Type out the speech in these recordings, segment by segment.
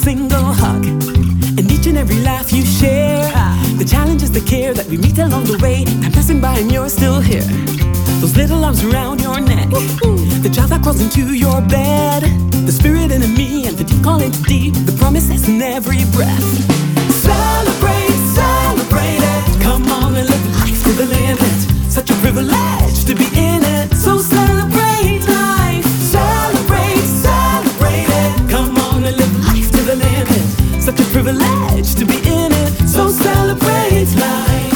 single hug, and each and every laugh you share. The challenges, the care that we meet along the way. I'm passing by and you're still here. Those little arms around your neck, the child that crawls into your bed, the spirit in me and the deep call into deep, the promises in every breath. Celebrate, celebrate it. Come on and live life to the limit. Such a privilege to be in it. So celebrate life. Celebrate, celebrate it. Come on and live life to the limit. Such a privilege to be in it. So celebrate life.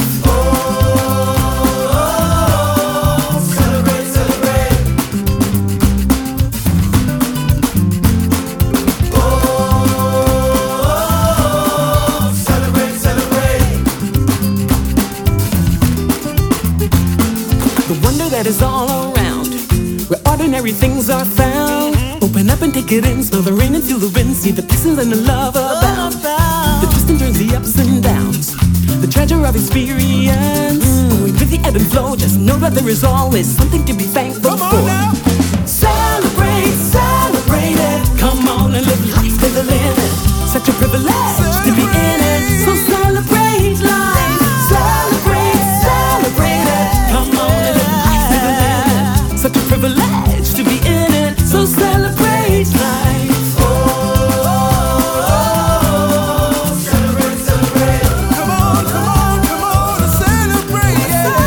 That is all around, where ordinary things are found. Open up and take it in, smell the rain and feel the wind. See the blessings and the love abound. The twists and turns, the ups and downs, the treasure of experience. Going with the ebb and flow, just know that there is always something to be thankful for. Celebrate, celebrate it. Come on and live life to the limit. Such a privilege to be in it. So celebrate life. Celebrate, celebrate it. Come on and live such a privilege to be in it, so celebrate life. Oh, celebrate, celebrate. Come on, come on, come on, celebrate.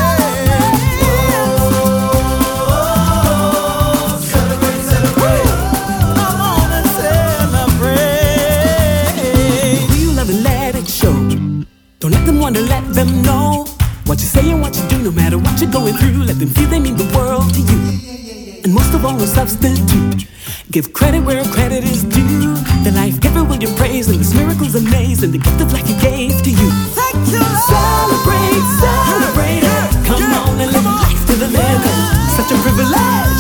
Oh, celebrate, celebrate. Come on and celebrate. Who you love and let it show. Don't let them wonder, let them know. What you say and what you do, no matter what you're going through, let them feel they mean the world to you. And most of all, no substitute. Give credit where credit is due. The life giver will you praise, and this miracle's amazing. The gift of life he gave to you. Thank you, Lord. Celebrate, celebrate it. Come on and live life to the limit. Such a privilege